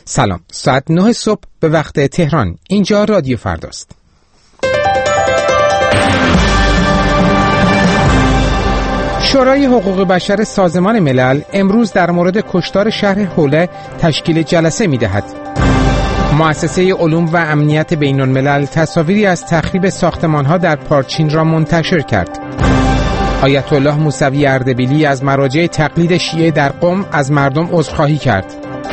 سلام، ساعت 9 صبح به وقت تهران. اینجا رادیو فرداست. شورای حقوق بشر سازمان ملل امروز در مورد کشتار شهر حوله تشکیل جلسه می‌دهد. مؤسسه علوم و امنیت بین‌الملل تصاویری از تخریب ساختمان‌ها در پارچین را منتشر کرد. آیت الله موسوی اردبیلی از مراجع تقلید شیعه در قم از مردم عذرخواهی کرد.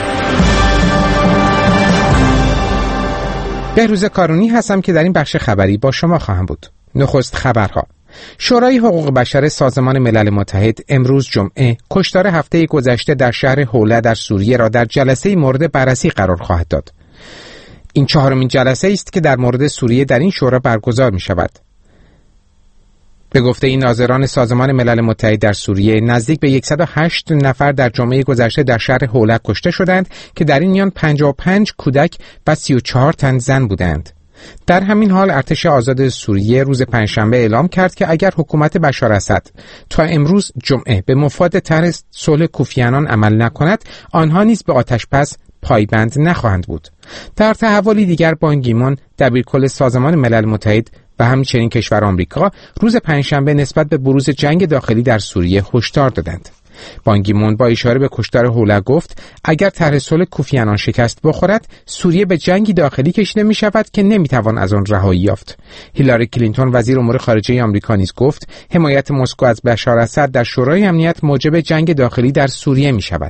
بهروز کارونی هستم که در این بخش خبری با شما خواهم بود. نخست خبرها. شورای حقوق بشر سازمان ملل متحد امروز جمعه کشتار هفته گذشته در شهر حوله در سوریه را در جلسه مورد بررسی قرار خواهد داد. این چهارمین جلسه است که در مورد سوریه در این شورا برگزار می شود. به گفته این ناظران سازمان ملل متحد در سوریه نزدیک به 108 نفر در جمعه گذشته در شهر حوله کشته شدند که در این میان 55 کودک و 34 تن زن بودند. در همین حال ارتش آزاد سوریه روز پنجشنبه اعلام کرد که اگر حکومت بشار اسد تا امروز جمعه به مفاد طرح صلح کوفیانان عمل نکند، آنها نیز به آتش‌بس پایبند نخواهند بود. در تحولی دیگر بان کی مون دبیرکل سازمان ملل متحد و همچنین کشور آمریکا روز پنجشنبه نسبت به بروز جنگ داخلی در سوریه هشدار دادند. بان کی مون با اشاره به کشتار حوله گفت اگر طرح صلح کوفیانان شکست بخورد، سوریه به جنگی داخلی کشیده می شود که نمی توان از آن رهایی یافت. هیلاری کلینتون وزیر امور خارجه آمریکا نیز گفت حمایت مسکو از بشار اسد در شورای امنیت موجب جنگ داخلی در سوریه می شود.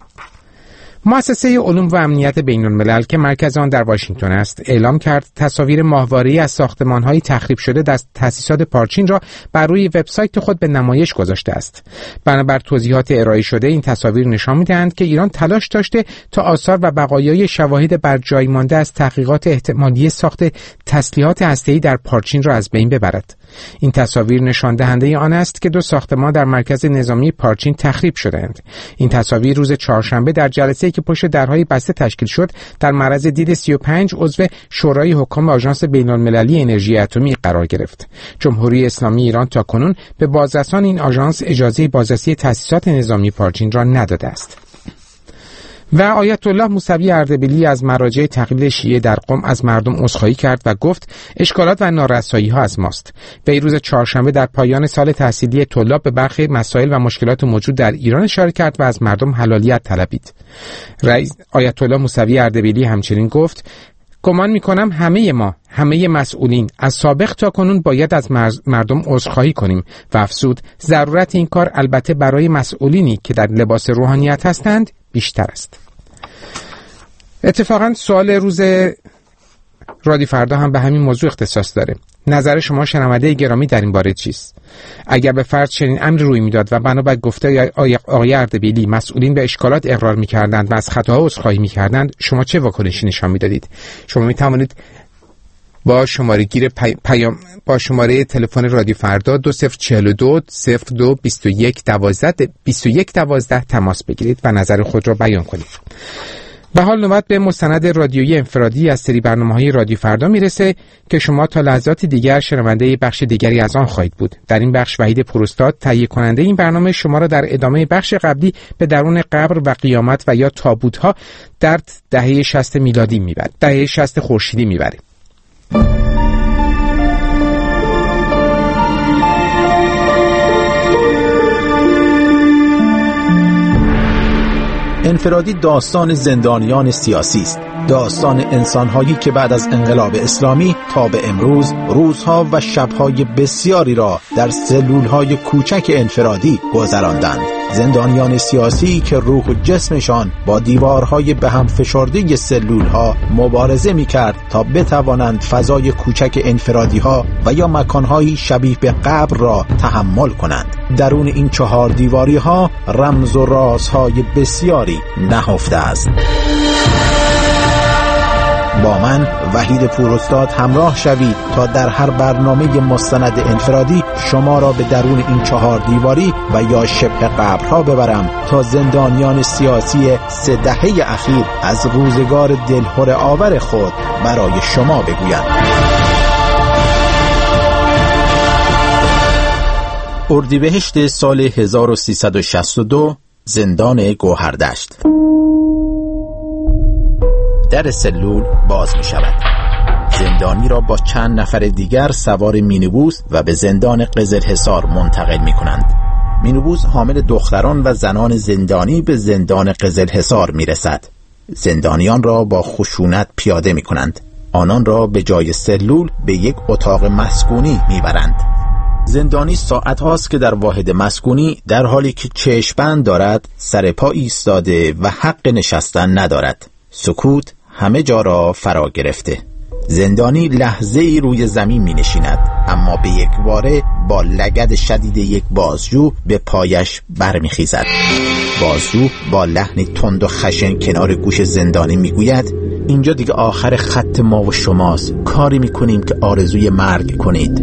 مؤسسه علوم و امنیت بین‌الملل که مرکز آن در واشنگتن است، اعلام کرد تصاویر ماهواره‌ای از ساختمان‌های تخریب شده در تأسیسات پارچین را بر روی وبسایت خود به نمایش گذاشته است. بنابر توضیحات ارائه شده، این تصاویر نشان می‌دهند که ایران تلاش داشته تا آثار و بقایای شواهد بر جای مانده از تحقیقات احتمالی ساخت تسلیحات هسته‌ای در پارچین را از بین ببرد. این تصاویر نشان دهنده آن است که 2 ساختمان در مرکز نظامی پارچین تخریب شدند. این تصاویر روز چهارشنبه در جلسه‌ای که پشت درهای بسته تشکیل شد در معرض دید 35 عضو شورای حکام آژانس بین‌المللی انرژی اتمی قرار گرفت. جمهوری اسلامی ایران تاکنون به بازرسان این آژانس اجازه بازرسی تأسیسات نظامی پارچین را نداده است. و آیت الله موسوی اردبیلی از مراجع تقلید شیعه در قم از مردم عذرخواهی کرد و گفت اشکالات و نارسایی‌ها از ماست. وی روز چهارشنبه در پایان سال تحصیلی طلاب به برخی مسائل و مشکلات موجود در ایران اشاره کرد و از مردم حلالیت طلبید. رئیس آیت الله موسوی اردبیلی همچنین گفت گمان می‌کنم همه مسئولین از سابق تا کنون باید از مردم عذرخواهی کنیم و افزود ضرورت این کار البته برای مسئولینی که در لباس روحانیت هستند بیشتر است. اتفاقاً سوال روز رادیو فردا هم به همین موضوع اختصاص داره. نظر شما شنونده گرامی در این باره چیست؟ اگر به فرض چنین امری روی میداد و بنابر گفته آقای اردبیلی مسئولین به اشکالات اقرار می‌کردند و از خطاها عذرخواهی می‌کردند، شما چه واکنشی نشان می‌دادید؟ شما می‌توانید با شماره گیر با شماره تلفن رادیو فردا 2042 02 21 12 تماس بگیرید و نظر خود را بیان کنید. به حال نوبت به مستند رادیویی انفرادی از سری برنامه‌های رادیو فردا میرسه که شما تا لحظات دیگر شنونده بخش دیگری از آن خواهید بود. در این بخش وحید پروستاد تهیه کننده این برنامه شما را در ادامه بخش قبلی به درون قبر و قیامت و یا تابوت‌ها در دهه 60 میلادی میبرد. دهه 60 خورشیدی میبره. انفرادی داستان زندانیان سیاسی است، داستان انسان‌هایی که بعد از انقلاب اسلامی تا به امروز روزها و شب‌های بسیاری را در سلول‌های کوچک انفرادی گذراندند. زندانیان سیاسی که روح و جسمشان با دیوارهای به هم فشرده سلول‌ها مبارزه می‌کرد تا بتوانند فضای کوچک انفرادی‌ها و یا مکان‌های شبیه به قبر را تحمل کنند. درون این 4 دیواری‌ها رمز و رازهای بسیاری نهفته است. با من وحید پوراستاد همراه شوید تا در هر برنامه مستند انفرادی شما را به درون این 4 دیواری و یا شبه قبرها ببرم تا زندانیان سیاسی 3 دهه اخیر از روزگار دلهره آور خود برای شما بگویند. اردیبهشت سال 1362 زندان گوهردشت. در سلول باز می شود. زندانی را با چند نفر دیگر سوار مینیبوس و به زندان قزلحصار منتقل می کنند. مینیبوس حامل دختران و زنان زندانی به زندان قزلحصار می رسد. زندانیان را با خشونت پیاده می کنند. آنان را به جای سلول به یک اتاق مسکونی می برند. زندانی ساعت هاست که در واحد مسکونی در حالی که چشم‌بند دارد سر پا ایستاده و حق نشستن ندارد. سکوت همه جا را فرا گرفته. زندانی لحظه ای روی زمین می نشیند، اما به یک باره با لگد شدید یک بازجو به پایش برمی خیزد. بازجو با لحنی تند و خشن کنار گوش زندانی می گوید اینجا دیگه آخر خط ما و شماست، کاری می کنیم که آرزوی مرگ کنید.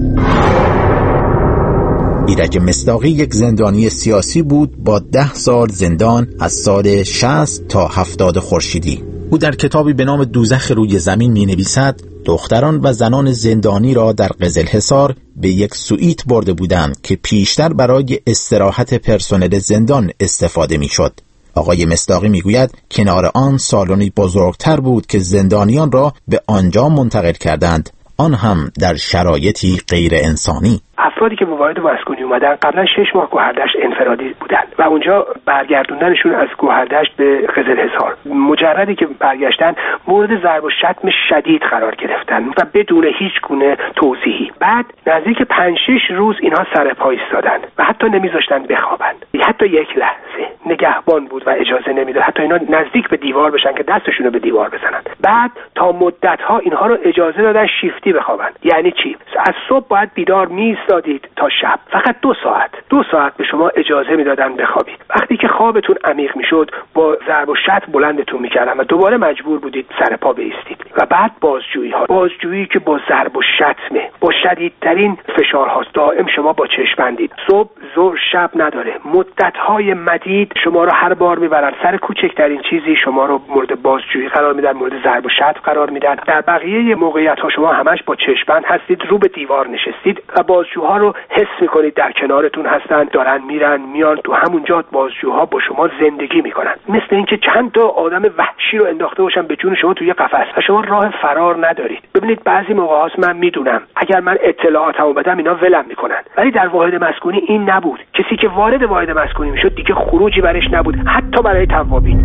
ایرج مصداقی یک زندانی سیاسی بود با 10 سال زندان از سال 60 تا 70 خورشیدی. او در کتابی به نام دوزخ روی زمین می نویسد دختران و زنان زندانی را در قزلحصار به یک سوئیت برده بودند که پیشتر برای استراحت پرسنل زندان استفاده می شد. آقای مصداقی می گوید کنار آن سالنی بزرگتر بود که زندانیان را به آنجا منتقل کردند، آن هم در شرایطی غیر انسانی. افرادی که به واحد مسکونی اومدن قبلا 6 ماه گوهردشت انفرادی بودن و اونجا برگردوندنشون از گوهردشت به قزلحصار، مجردی که برگشتن مورد ضرب و شتم شدید قرار گرفتن و بدون هیچ گونه توضیحی. بعد نزدیک 5-6 روز اینها سر پا ایستادن و حتی نمیذاشتن بخوابن، حتی یک لحظه نگهبان بود و اجازه نمیداد حتی اینا نزدیک به دیوار بشن که دستشون رو به دیوار بزنن. بعد تا مدت‌ها اینها رو اجازه دادن شیفتی بخوابن. یعنی چی؟ از صبح باید بیدار می‌ایستادید تا شب، فقط 2 ساعت به شما اجازه میدادن بخوابید. وقتی که خوابتون عمیق میشد با ضرب و شتم بلندتون میکردن و دوباره مجبور بودید سر پا بایستید. و بعد بازجویی که با ضرب و شتمه، با شدیدترین فشارهاست، دائم شما با چشم بندید، صبح ظهر شب نداره، مدت‌های مدید شما رو هر بار میبرن سر کوچکترین چیزی شما رو مورد بازجویی قرار میدن، مورد ضرب و شتم قرار میدن. در بقیه موقعیت‌ها شما همش با چشم بند هستید، رو به دیوار نشستید و بازجوها رو حس میکنید در کنارتون هستن، دارن میرن میان، تو همونجا بازجوها با شما زندگی میکنن، مثل اینکه چند تا آدم وحشی رو انداخته باشن به جون شما توی قفس و شما راه فرار ندارید. ببینید بعضی موقع‌هاست من میدونم اگر من اطلاعاتمو بدم اینا ولم میکنن، ولی در واحد مسکونی این نبود. کسی که وارد واحد مسکونی میشد دیگه خروجی برش نبود، حتی برای توابین.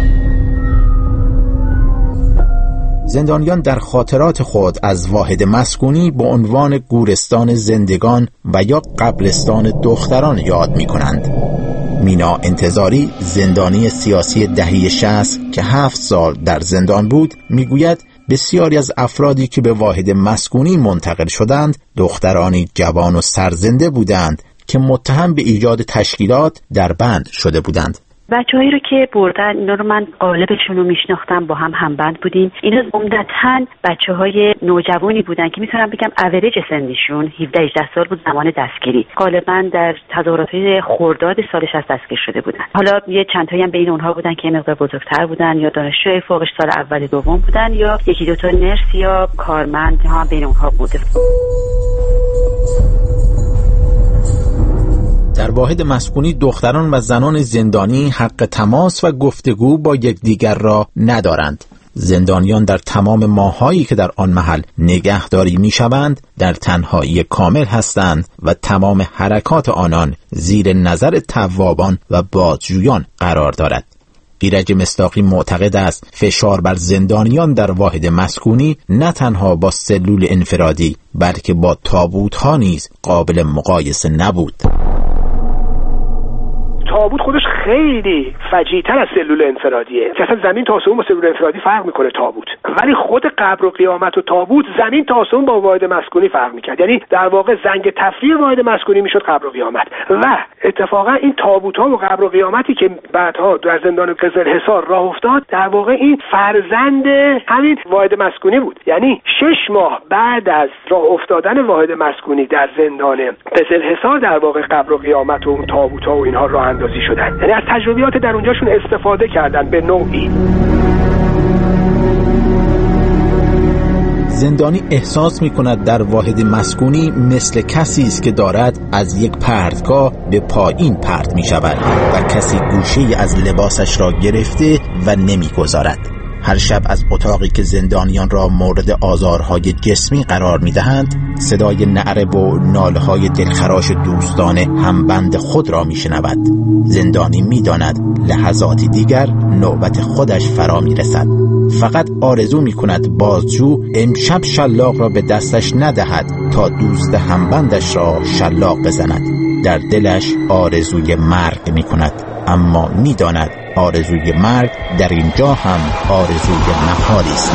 زندانیان در خاطرات خود از واحد مسکونی به عنوان گورستان زندگان و یا قبرستان دختران یاد می کنند. مینا انتظاری، زندانی سیاسی دهه 60 که 7 سال در زندان بود، می گوید بسیاری از افرادی که به واحد مسکونی منتقل شدند دخترانی جوان و سرزنده بودند که متهم به ایجاد تشکیلات در بند شده بودند. بچه‌هایی رو که بردن اینا رو من قالبشون رو میشناختم، با هم همبند بودیم. اینا عمدتاً بچه‌های نوجوانی بودن که میتونم بگم اوریج سنشون 17-18 سال بود زمان دستگیری. غالباً در تظاهرات خرداد سال 60 دستگیر شده بودن. حالا یه چند تایی هم بین اونها بودن که یه مقدار بزرگتر بودن یا دانشجوی فوقش سال اول دوم بودن یا یکی دو تا نرس یا کارمند هم بین اونها بوده. در واحد مسکونی دختران و زنان زندانی حق تماس و گفتگو با یکدیگر را ندارند. زندانیان در تمام ماهایی که در آن محل نگهداری می‌شوند در تنهایی کامل هستند و تمام حرکات آنان زیر نظر توابان و بازجویان قرار دارد. ایرج مصداقی معتقد است فشار بر زندانیان در واحد مسکونی نه تنها با سلول انفرادی بلکه با تابوت‌ها نیز قابل مقایسه نبود. تابوت خودش خیلی فجیع‌تر از سلول انفرادیه. اصلا زمین تا آسمون با سلول انفرادی فرق میکنه تابوت، ولی خود قبر و قیامت و تابوت زمین تا آسمون با واحد مسکونی فرق میکرد. یعنی در واقع زنگ تفریح واحد مسکونی میشد قبر و قیامت. و اتفاقا این تابوت‌ها و قبر و قیامتی که بعدها در زندان قزلحصار راه افتاد در واقع این فرزند همین واحد مسکونی بود. یعنی 6 ماه بعد از راه افتادن واحد مسکونی در زندان قزلحصار در واقع قبر و قیامت و اون تابوت‌ها و اینها راه اندازی شدن. یعنی از تجربیات در اونجاشون استفاده کردن به نوعی. زندانی احساس می کند در واحد مسکونی مثل کسی است که دارد از یک پرتگاه به پایین پرت می شود و کسی گوشه از لباسش را گرفته و نمی گذارد. هر شب از اتاقی که زندانیان را مورد آزارهای جسمی قرار می‌دهند صدای نعره و ناله‌های دلخراش دوستان همبند خود را می‌شنود. زندانی می‌داند لحظاتی دیگر نوبت خودش فرا می‌رسد. فقط آرزو می‌کند بازجو امشب شلاق را به دستش ندهد تا دوست همبندش را شلاق بزند. در دلش آرزوی مرگ می‌کند، اما می‌داند آرزوی مرگ در اینجا هم آرزوی محالی است.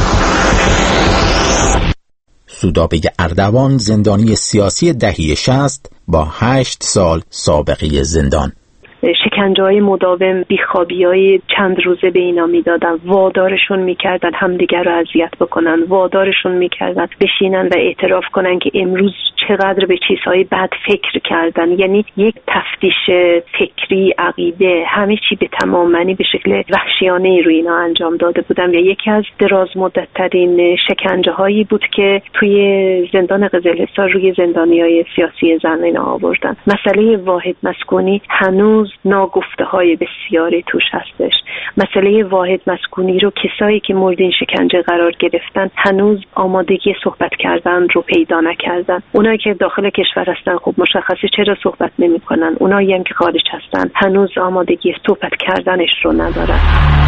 سودابه اردوان زندانی سیاسی دهه 60 با 8 سال سابقه زندان. شکنجه‌های مداوم، بیخوابی‌های چند روزه به اینا میدادن، وادارشون میکردن همدیگر رو اذیت بکنن، وادارشون میکردن بشینن و اعتراف کنن که امروز چقدر به چیزهای بد فکر کردن. یعنی یک تفتیش فکری، عقیده، همه چی به تمام معنی به شکل وحشیانه‌ای روی اینا انجام داده بودن و یکی از دراز مدت‌ترین شکنجه‌هایی بود که توی زندان قزل‌حصار روی زندانیای سیاسی زن اینا آوردن. مسئله واحد مسکونی هنوز ناگفته‌های بسیاری توش هستش. مسئله واحد مسکونی رو کسایی که مورد این شکنجه قرار گرفتن هنوز آمادگی صحبت کردن رو پیدا نکردن. اونایی که داخل کشور هستن خب مشخصه چرا صحبت نمی‌کنن. اونایی هم که خارج هستن هنوز آمادگی صحبت کردنش رو ندارن.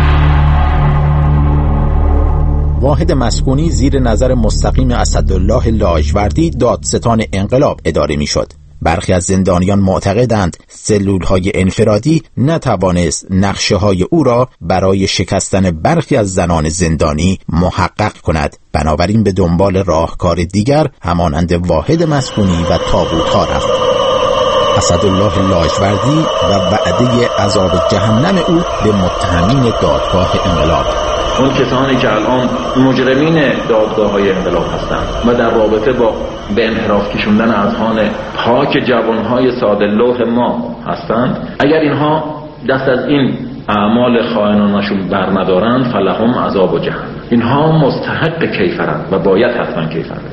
واحد مسکونی زیر نظر مستقیم اسدالله لاجوردی دادستان انقلاب اداره می‌شد. برخی از زندانیان معتقدند سلول‌های انفرادی نتوانست نقشه‌های او را برای شکستن برخی از زنان زندانی محقق کند، بنابراین به دنبال راهکار دیگر همانند واحد مسکونی و تابوت‌ها رفت. اسدالله لاجوردی و وعده عذاب جهنم او به متهمین دادگاه انقلاب. اون کسانی که الان مجرمین دادگاه‌های انقلاب هستند و در رابطه با به انحراف کشوندن اذهان پاک جوانهای ساده‌لوح ما هستند، اگر اینها دست از این اعمال خائنانشون بر ندارند فلهم عذاب جهنم. اینها مستحق کیفرند و باید حتما کیفرند.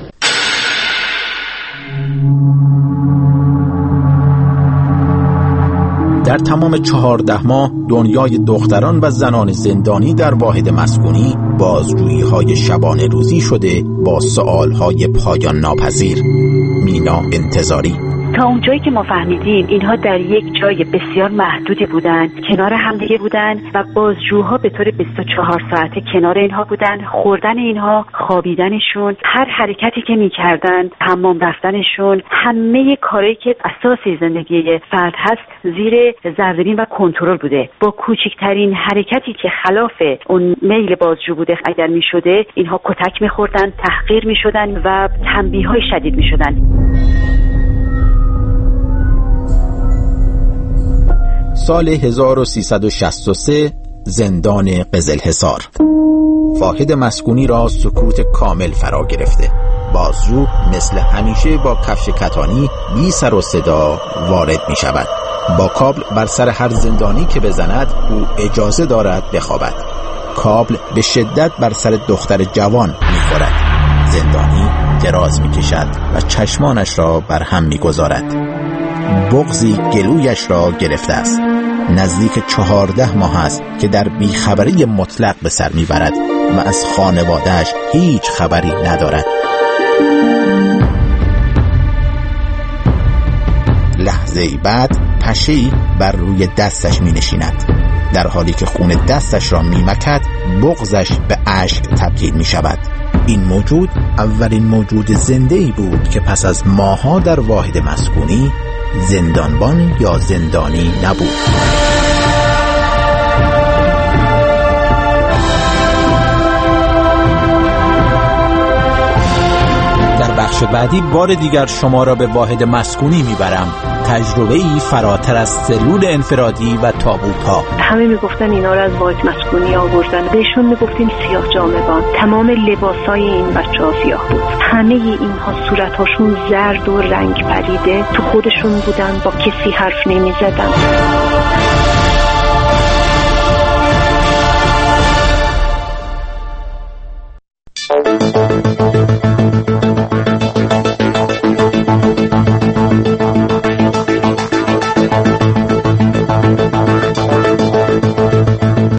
در تمام 14 ماه دنیای دختران و زنان زندانی در واحد مسکونی بازجویی‌های شبانه روزی شده با سؤال‌های پایان ناپذیر. مینا انتظاری: تا اونجایی که ما فهمیدیم اینها در یک جای بسیار محدودی بودن، کنار همدیگه بودن و بازجوها به طور 24 ساعته کنار اینها بودن. خوردن اینها، خوابیدنشون، هر حرکتی که میکردن، حمام رفتنشون، همه کارهایی که اساسی زندگی فرد هست زیر ضرببین و کنترل بوده. با کوچکترین حرکتی که خلاف اون میل بازجو بوده اگر میشده، اینها کتک میخوردن، تحقیر میشدن و تنبیه‌های شدید میشدن. سال 1363 زندان قزل‌حصار. واحد مسکونی را سکوت کامل فرا گرفته. بازجو مثل همیشه با کفش کتانی بی سر و صدا وارد می شود. با کابل بر سر هر زندانی که بزند او اجازه دارد بخوابد. کابل به شدت بر سر دختر جوان می خورد. زندانی دراز می کشد و چشمانش را بر هم می گذارد. بغضی گلویش را گرفته است. نزدیک 14 ماه است که در بیخبری مطلق به سر میبرد و از خانواده‌اش هیچ خبری ندارد. لحظه‌ای بعد پشه‌ای بر روی دستش می نشیند. در حالی که خون دستش را می مکد بغضش به اشک تبدیل می شود. این موجود اولین موجود زنده‌ای بود که پس از ماه‌ها در واحد مسکونی زندانبان یا زندانی نبود. در بخش بعدی بار دیگر شما را به واحد مسکونی میبرم. تجربه‌ای فراتر از سلول انفرادی و تابوت‌ها. همه میگفتن اینا را از واحد مسکونی آوردن. بهشون میگفتیم سیاه جامه‌بان. تمام لباسای این بچه‌ها سیاه بود. همه اینها صورتاشون زرد و رنگ پریده تو خودشون بودن، با کسی حرف نمیزدن.